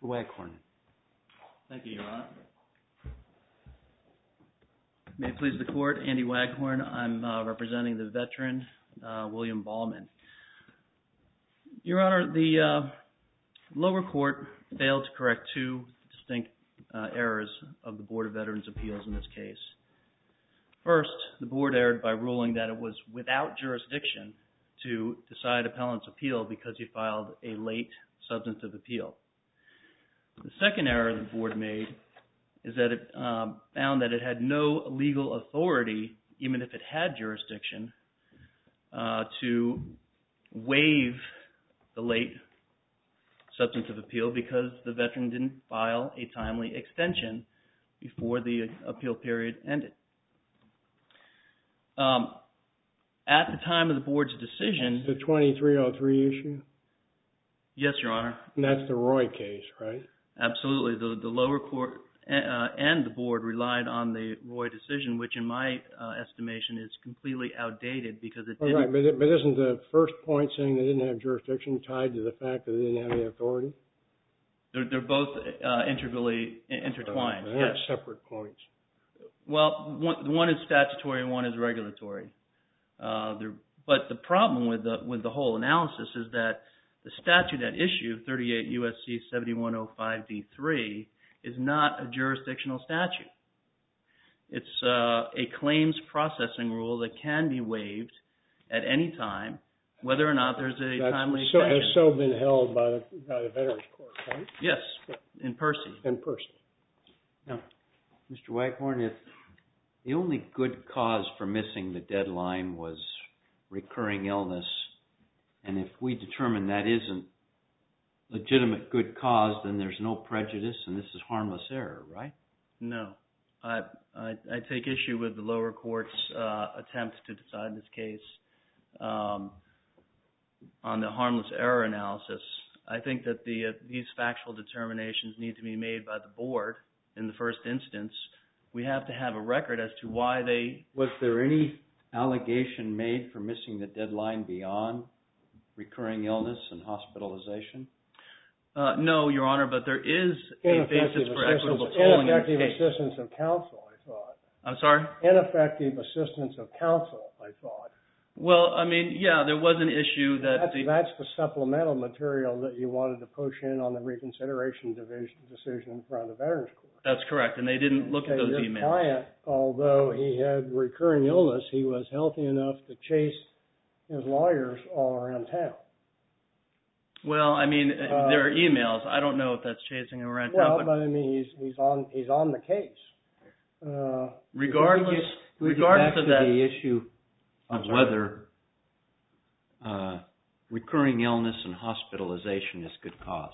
Waghorn. Thank you, Your Honor. May it please the Court, Andy Waghorn. I'm representing the veteran, William Ballman. Your Honor, the lower court failed to correct two distinct errors of the Board of Veterans' Appeals in this case. First, the Board erred by ruling that it was without jurisdiction to decide appellant's appeal because he filed a late substantive appeal. The second error the Board made is that it found that it had no legal authority, even if it had jurisdiction, to waive the late substantive appeal because the veteran didn't file a timely extension before the appeal period ended. At the time of the Board's decision... The 2303 issue? Yes, Your Honor. And that's the Roy case, right? Absolutely. The lower court and the Board relied on the Roy decision, which in my estimation is completely outdated because it didn't... Right, but isn't the first point saying they didn't have jurisdiction tied to the fact that they didn't have any authority? They're both integrally intertwined. They have separate points. Well, one is statutory and one is regulatory. But the problem with the whole analysis is that the statute at issue, 38 U.S.C. 7105d3, is not a jurisdictional statute. It's a claims processing rule that can be waived at any time, whether or not there's a timely extension. Has so been held by the Veterans Court, right? Yes, in Percy. In Percy. Now, Mr. Waghorn, if the only good cause for missing the deadline was recurring illness, and if we determine that isn't legitimate good cause, then there's no prejudice and this is harmless error, right? No. I take issue with the lower court's attempt to decide this case on the harmless error analysis. I think that these factual determinations need to be made by the Board in the first instance. We have to have a record as to why they... Was there any allegation made for missing the deadline beyond recurring illness and hospitalization? No, Your Honor, but there is a basis for equitable tolling in the case. Ineffective assistance of counsel, I thought. I'm sorry? Ineffective assistance of counsel, I thought. Well, I mean, yeah, there was an issue that... That's the supplemental material that you wanted to push in on the reconsideration decision in front of the Veterans Court. That's correct, and they didn't look at those emails. Your client, although he had recurring illness, he was healthy enough to chase his lawyers all around town. Well, I mean, there are emails. I don't know if that's chasing him around town. Well, but I mean, he's on the case. Regardless of that... We get back to the issue of whether recurring illness and hospitalization is good cause.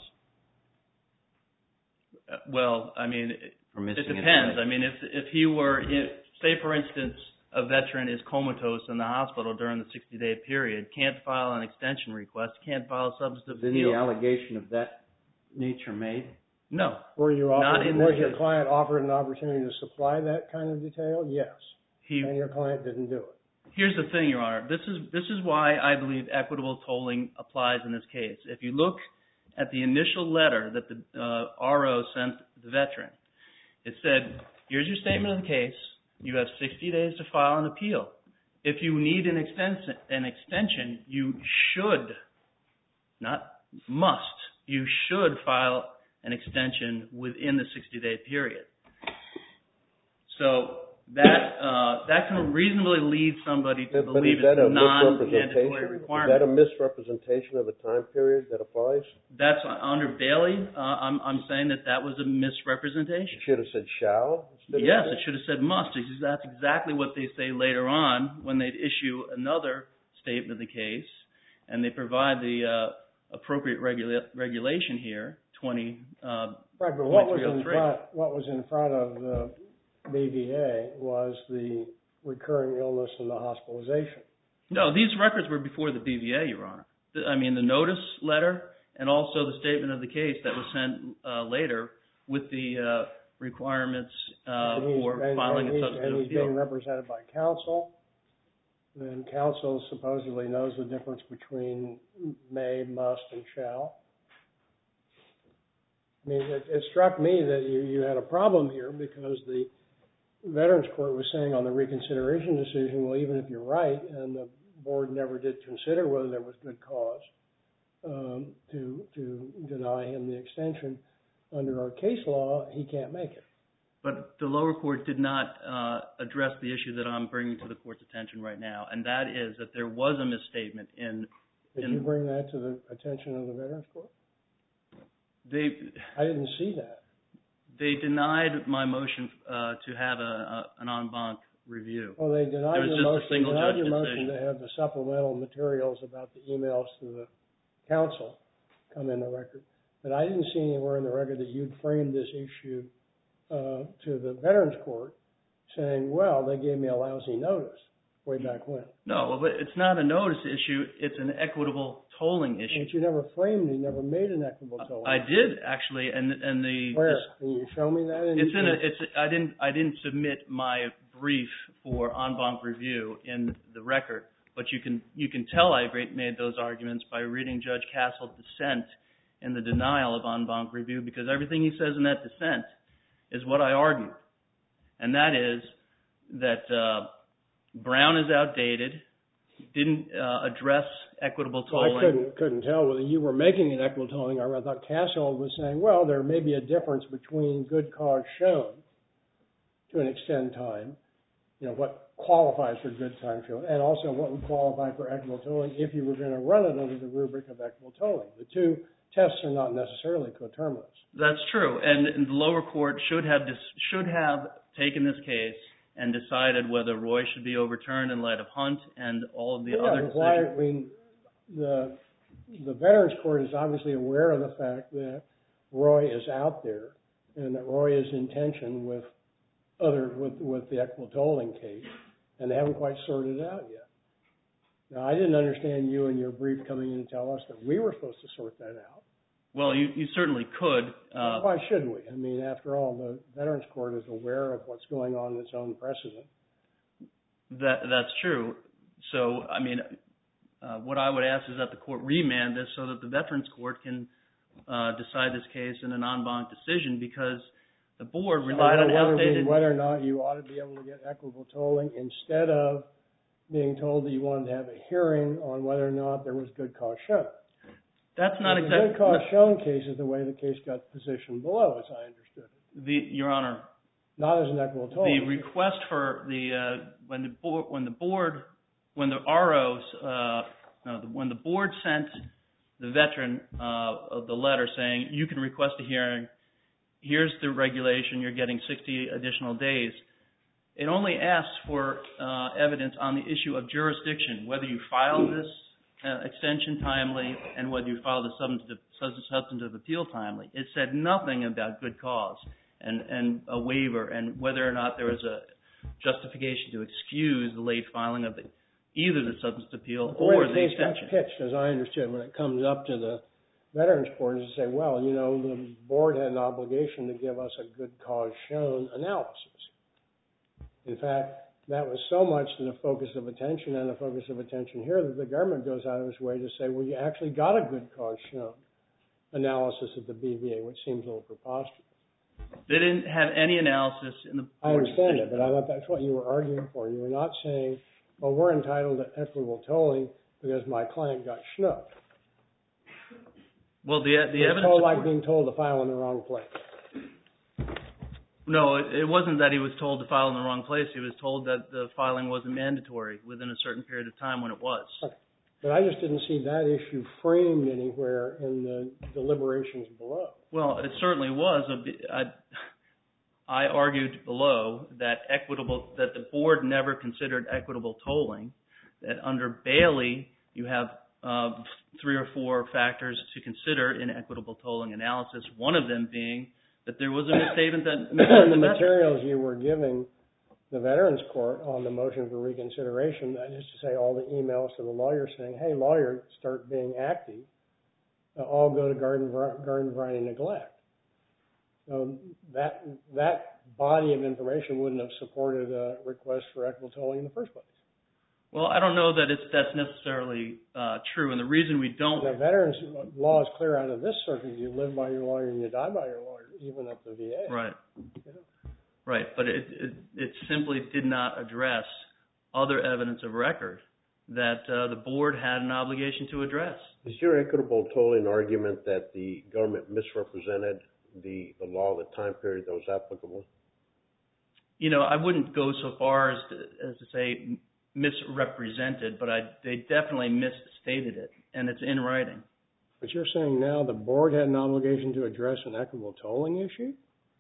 Well, I mean, it depends. I mean, if he were, say, for instance, a veteran is comatose in the hospital during the 60-day period, can't file an extension request, can't file a substantive appeal. Was any allegation of that nature made? No. Was your client offered an opportunity to supply that kind of detail? Yes. And your client didn't do it. Here's the thing, Your Honor. This is why I believe equitable tolling applies in this case. If you look at the initial letter that the RO sent the veteran, it said, here's your statement of the case. You have 60 days to file an appeal. If you need an extension, you should, not must, you should file an extension within the 60-day period. So that can reasonably lead somebody to believe it's a non-mandatory requirement. Is that a misrepresentation of a time period that applies? That's under Bailey. I'm saying that was a misrepresentation. It should have said shall? Yes, it should have said must. That's exactly what they say later on when they issue another statement of the case, and they provide the appropriate regulation here, 20. Right, but what was in front of the BVA was the recurring illness and the hospitalization. No, these records were before the BVA, Your Honor. I mean, the notice letter and also the statement of the case that was sent later with the requirements for filing a substantive appeal. And he's being represented by counsel. And counsel supposedly knows the difference between may, must, and shall. I mean, it struck me that you had a problem here because the Veterans Court was saying on the reconsideration decision, well, even if you're right, and the board never did consider whether there was good cause to deny him the extension, under our case law, he can't make it. But the lower court did not address the issue that I'm bringing to the court's attention right now, and that is that there was a misstatement in... Did you bring that to the attention of the Veterans Court? I didn't see that. They denied my motion to have an en banc review. Well, they denied your motion to have the supplemental materials about the emails to the council come in the record. But I didn't see anywhere in the record that you'd framed this issue to the Veterans Court saying, well, they gave me a lousy notice way back when. No, but it's not a notice issue. It's an equitable tolling issue. But you never framed it. You never made an equitable tolling. I did, actually, and the... Where? Can you show me that? I didn't submit my brief for en banc review in the record, but you can tell I made those arguments by reading Judge Castle's dissent in the denial of en banc review, because everything he says in that dissent is what I argued. And that is that Brown is outdated, didn't address equitable tolling. Well, I couldn't tell whether you were making an equitable tolling or I thought Castle was saying, well, there may be a difference between good cause shown to an extent time, what qualifies for good time shown, and also what would qualify for equitable tolling if you were going to run it under the rubric of equitable tolling. The two tests are not necessarily coterminous. That's true, and the lower court should have taken this case and decided whether Roy should be overturned in light of Hunt and all of the other decisions. The Veterans Court is obviously aware of the fact that Roy is out there and that Roy is in tension with the equitable tolling case, and they haven't quite sorted it out yet. Now, I didn't understand you in your brief coming in to tell us that we were supposed to sort that out. Well, you certainly could. Why shouldn't we? I mean, after all, the Veterans Court is aware of what's going on in its own precedent. That's true. So, I mean, what I would ask is that the court remand this so that the Veterans Court can decide this case in an en banc decision, because the board relied on outdated... Whether or not you ought to be able to get equitable tolling instead of being told that you wanted to have a hearing on whether or not there was good cause shown. That's not exactly... The good cause shown case is the way the case got positioned below, as I understood it. Your Honor... Not as an equitable tolling. The request for when the board sent the veteran the letter saying, you can request a hearing, here's the regulation, you're getting 60 additional days, it only asks for evidence on the issue of jurisdiction, whether you file this extension timely and whether you file the substantive appeal timely. It said nothing about good cause and a waiver and whether or not there was a justification to excuse the late filing of either the substantive appeal or the extension. The way the case got pitched, as I understood, when it comes up to the Veterans Court, is to say, well, the board had an obligation to give us a good cause shown analysis. In fact, that was so much the focus of attention and the focus of attention here that the government goes out of its way to say, well, you actually got a good cause shown analysis of the BVA, which seems a little preposterous. They didn't have any analysis in the... I understand it, but I thought that's what you were arguing for. You were not saying, well, we're entitled to equitable tolling because my client got snubbed. Well, the evidence... It's like being told to file in the wrong place. No, it wasn't that he was told to file in the wrong place. He was told that the filing wasn't mandatory within a certain period of time when it was. Okay. But I just didn't see that issue framed anywhere in the deliberations below. Well, it certainly was. I argued below that the board never considered equitable tolling, that under Bailey you have 3 or 4 factors to consider in equitable tolling analysis, one of them being that there was a misstatement that... the materials you were giving the Veterans Court on the motion for reconsideration, that is to say all the emails to the lawyer saying, hey, lawyer, start being active, all go to garden variety neglect. So that body of information wouldn't have supported a request for equitable tolling in the first place. Well, I don't know that that's necessarily true, and the reason we don't... The veterans law is clear out of this circuit. You live by your lawyer and you die by your lawyer, even at the VA. Right. Yeah. Right, but it simply did not address other evidence of record that the board had an obligation to address. Is your equitable tolling argument that the government misrepresented the law, the time period that was applicable? You know, I wouldn't go so far as to say misrepresented, but they definitely misstated it, and it's in writing. But you're saying now the board had an obligation to address an equitable tolling issue?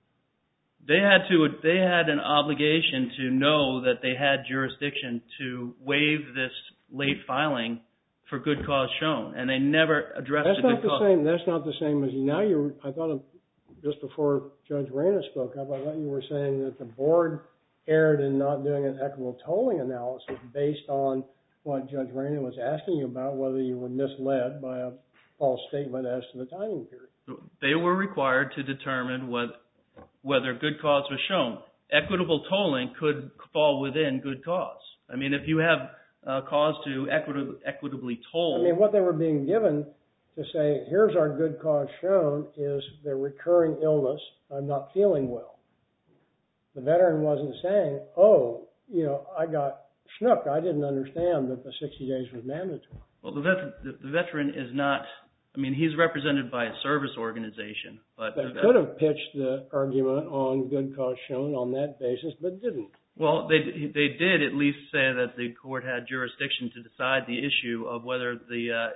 They had an obligation to know that they had jurisdiction to waive this late filing for good cause shown, and they never addressed the good cause. That's not the same as now. I thought just before Judge Reyna spoke up, I thought you were saying that the board erred in not doing an equitable tolling analysis based on what Judge Reyna was asking you about, whether you were misled by a false statement as to the timing period. They were required to determine whether good cause was shown. Equitable tolling could fall within good cause. I mean, if you have a cause to equitably toll... I mean, what they were being given to say, here's our good cause shown, is the recurring illness, I'm not feeling well. The veteran wasn't saying, oh, you know, I got schnooked. I didn't understand that the 60 days was mandatory. Well, the veteran is not... I mean, he's represented by a service organization, but... They could have pitched the argument on good cause shown on that basis, but didn't. Well, they did at least say that the court had jurisdiction to decide the issue of whether the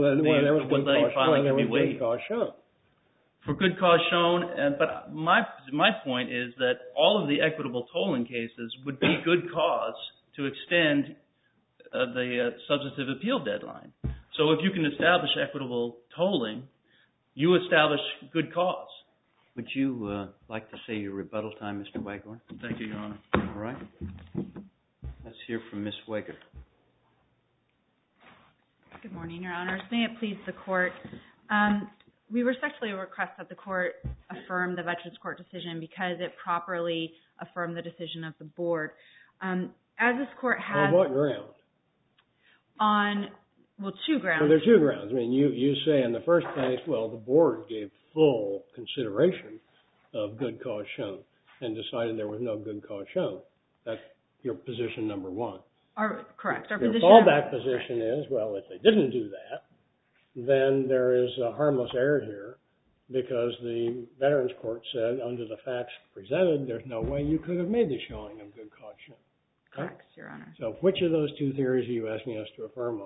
late filing could be waived. Good cause shown. For good cause shown, but my point is that all of the equitable tolling cases would be good cause to extend the substantive appeal deadline. So if you can establish equitable tolling, you establish good cause. Would you like to say your rebuttal time, Mr. Waghorn? Thank you, Your Honor. All right. Let's hear from Ms. Wager. Good morning, Your Honors. May it please the Court. We respectfully request that the Court affirm the Veterans Court decision because it properly affirmed the decision of the Board. As this Court has... On what ground? On, well, two grounds. Well, there are two grounds. I mean, you say in the first place, well, the Board gave full consideration of good cause shown and decided there was no good cause shown. That's your position number one. Correct. Our Your fallback position is, well, if they didn't do that, then there is a harmless error here because the Veterans Court said under the facts presented, there's no way you could have made the showing of good cause shown. Correct, Your Honor. So which of those two theories are you asking us to affirm on?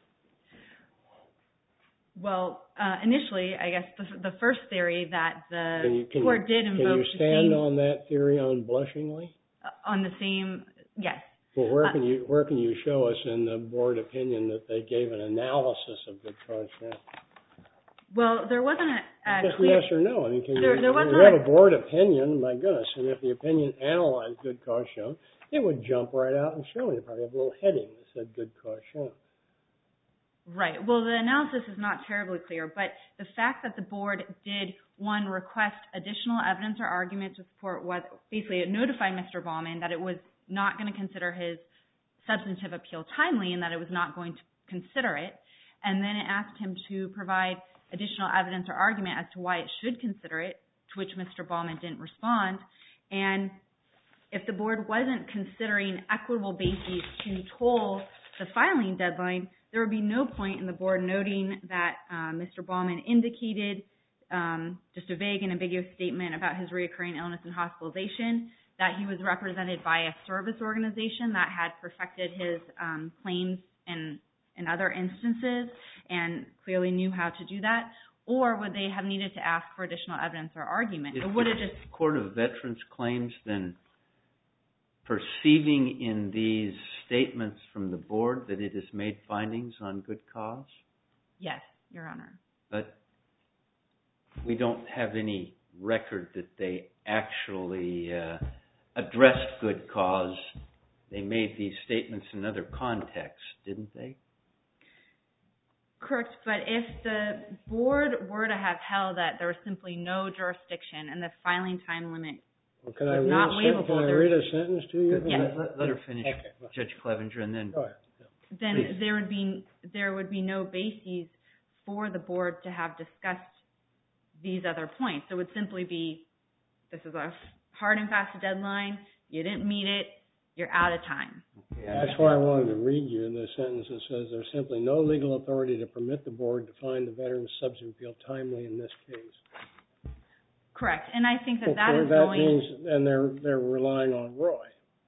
Well, initially, I guess the first theory that the Court did invoke... Can you stand on that theory unblushingly? On the same, yes. Well, where can you show us in the Board opinion that they gave an analysis of good cause shown? Well, there wasn't a just clear... yes or no. I mean, there wasn't we have a Board opinion, my goodness, and if the opinion analyzed good cause shown, it would jump right out and show. You'd probably have a little heading that said good cause shown. Right. Well, the analysis is not terribly clear, but the fact that the Board did, one, request additional evidence or argument to support what, basically it notified Mr. Baumann that it was not going to consider his substantive appeal timely and that it was not going to consider it, and then it asked him to provide additional evidence or argument as to why it should consider it, to which Mr. Baumann didn't respond. And if the Board wasn't considering equitable bases to toll the filing deadline, there would be no point in the Board noting that Mr. Baumann indicated just a vague and ambiguous statement about his reoccurring illness and hospitalization, that he was represented by a service organization that had perfected his claims in other instances and clearly knew how to do that, or would they have needed to ask for additional evidence or argument? Is the Court of Veterans Claims then perceiving in these statements from the Board that it has made findings on good cause? Yes, Your Honor. But we don't have any record that they actually addressed good cause. They made these statements in other contexts, didn't they? Correct, but if the Board were to have held that there was simply no jurisdiction and the filing time limit was not waivable... Can I read a sentence to you? Yes. Let her finish, okay. Judge Clevenger, and then... Go ahead. then there would be no basis for the board to have discussed these other points. It would simply be, this is a hard and fast deadline, you didn't meet it, you're out of time. Okay, That's why I wanted to read you the sentence that says there's simply no legal authority to permit the board to find the veteran's substantive appeal timely in this case. Correct, and I think that Well, that is that going... means, and they're relying on Roy.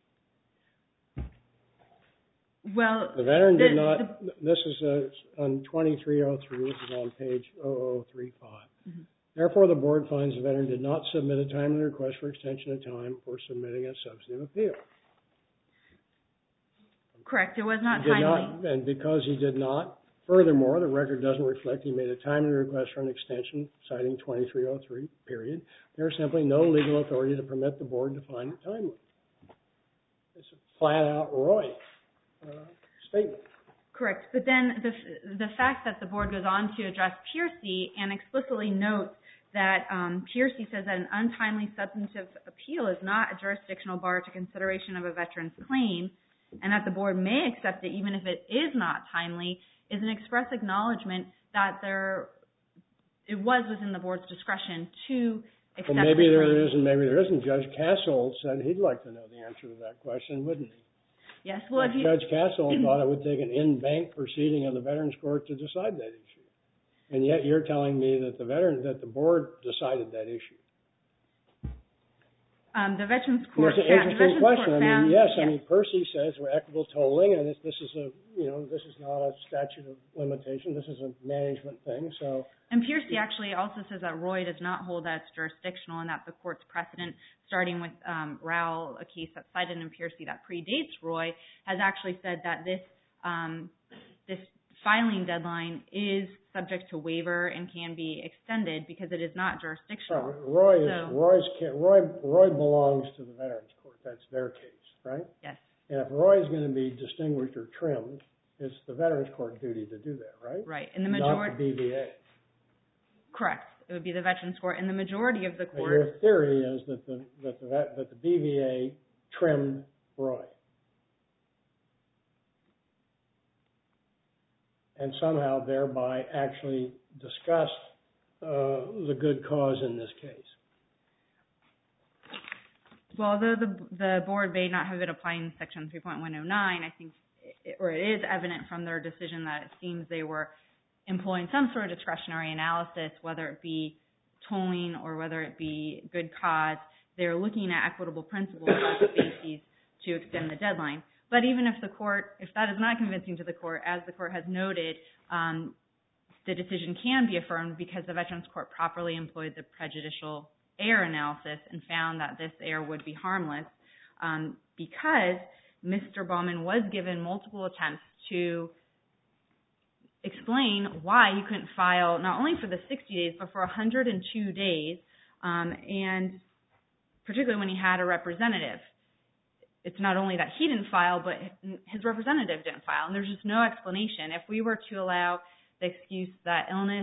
Well, The veteran did not, this is on 2303, this is on page 0035. Mm-hmm. Therefore, the board finds the veteran did not submit a timely request for extension of time for submitting a substantive appeal. Correct, it was not He did timely. and because he did not, furthermore, the record doesn't reflect he made a timely request for an extension, citing 2303, period. There's simply no legal authority to permit the board to find it timely. It's a flat-out Roy statement. Correct, but then the fact that the board goes on to address Piercy and explicitly notes that Piercy says that an untimely substantive appeal is not a jurisdictional bar to consideration of a veteran's claim, and that the board may accept it even if it is not timely, is an express acknowledgement that it was within the board's discretion to accept Well, maybe the there claim. is and maybe there isn't. Judge Castle said he'd like to know the answer to that question, wouldn't he? Yes, well, if you... Judge Castle thought it would take an in-bank proceeding of the Veterans Court to decide that issue. And yet you're telling me that the board decided that issue. The Veterans Court... That's an interesting question. Yes. Percy says we're equitable tolling, and this is not a statute of limitation. This is a management thing, so... And Piercy actually also says that Roy does not hold that it's jurisdictional and that the court's precedent, starting with Rowell, a case that's cited in Piercy that predates Roy, has actually said that this filing deadline is subject to waiver and can be extended because it is not jurisdictional. Roy belongs to the Veterans Court. That's their case, right? Yes. And if Roy is going to be distinguished or trimmed, it's the Veterans Court duty to do that, right? Right. And the majority... Not the BVA. Correct. It would be the Veterans Court, and the majority of the court... Your theory is that the BVA trimmed Roy. And somehow thereby actually discussed the good cause in this case. Well, although the board may not have been applying Section 3.109, I think, or it is evident from their decision that it seems they were employing some sort of discretionary analysis, whether it be tolling or whether it be good cause. They're looking at equitable principles as a basis to extend the deadline. But even if that is not convincing to the court, as the court has noted, the decision can be affirmed because the Veterans Court properly employed the prejudicial error analysis and found that this error would be harmless because Mr. Baumann was given multiple attempts to explain why he couldn't file not only for the 60 days but for 102 days, and particularly when he had a representative. It's not only that he didn't file, but his representative didn't file, and there's just no explanation. If we were to allow the excuse that illness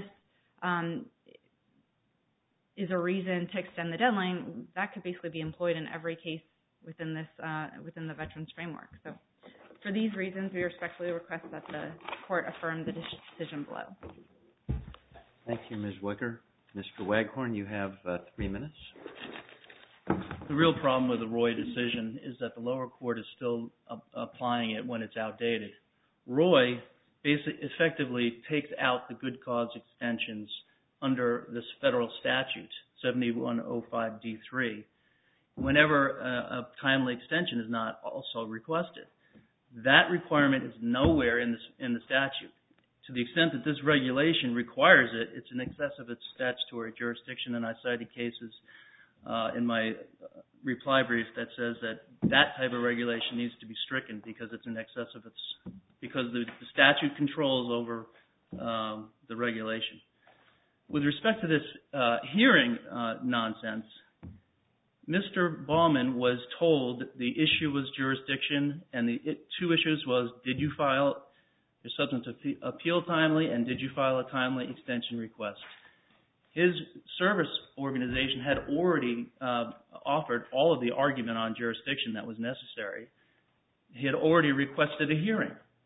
is a reason to extend the deadline, that could basically be employed in every case within the Veterans Framework. So for these reasons, we respectfully request that the court affirm the decision below. Thank you, Ms. Wicker. Mr. Waghorn, you have 3 minutes. The real problem with the Roy decision is that the lower court is still applying it when it's outdated. Roy basically effectively takes out the good cause extensions under this federal statute, 7105D3, whenever a timely extension is not also requested. That requirement is nowhere in the statute. To the extent that this regulation requires it, it's in excess of its statutory jurisdiction, and I cited cases in my reply brief that says that type of regulation needs to be stricken because it's in excess of because the statute controls over the regulation. With respect to this hearing nonsense, Mr. Baumann was told the issue was jurisdiction, and the two issues was, did you file your substantive appeal timely, and did you file a timely extension request? His service organization had already offered all of the argument on jurisdiction that was necessary. He had already requested a hearing.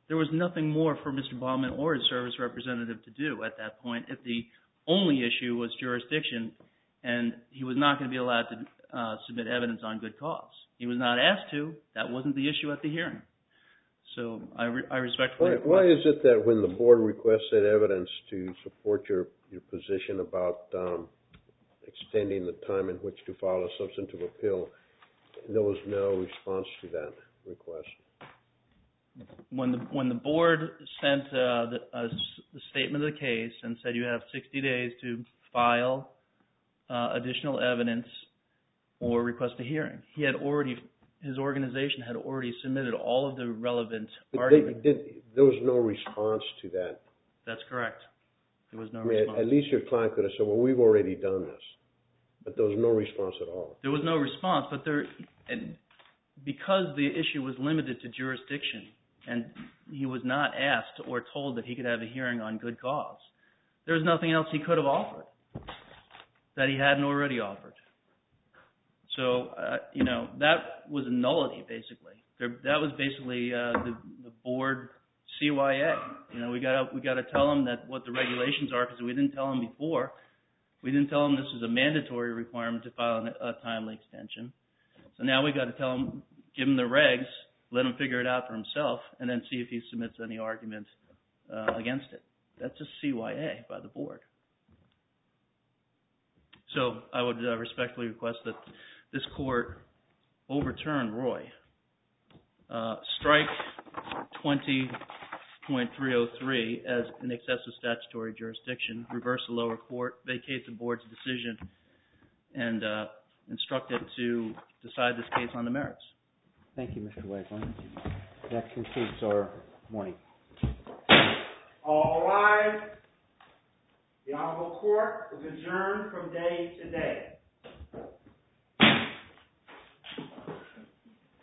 there was nothing more for Mr. Baumann or his service representative to do at that point if the only issue was jurisdiction and he was not going to be allowed to submit evidence on good cause. He was not asked to. That wasn't the issue at the hearing. So I respectfully request. Why is it that when the board requested evidence to support your position about extending the time in which to file a substantive appeal, there was no response to that request? When the board sent the statement of the case and said you have 60 days to file additional evidence or request a hearing, his organization had already submitted all of the relevant arguments. There was no response to that. That's correct. There was no response. At least your client could have said, well, we've already done this. But there was no response at all. There was no response, but because the issue was limited to jurisdiction and he was not asked or told that he could have a hearing on good cause, there was nothing else he could have offered that he hadn't already offered. So, that was a nullity, basically. That was basically the board CYA. We got to tell them that what the regulations are because we didn't tell them before. We didn't tell them this was a mandatory requirement to file a timely extension. So now we got to tell him, give him the regs, let him figure it out for himself, and then see if he submits any argument against it. That's a CYA by the board. So I would respectfully request that this court overturn Roy, strike 20.303 as an excessive statutory jurisdiction, reverse the lower court, vacate the board's decision, and instruct it to decide this case on the merits. Thank you, Mr. Waghorn. That concludes our morning. All rise. The Honorable Court is adjourned from day to day.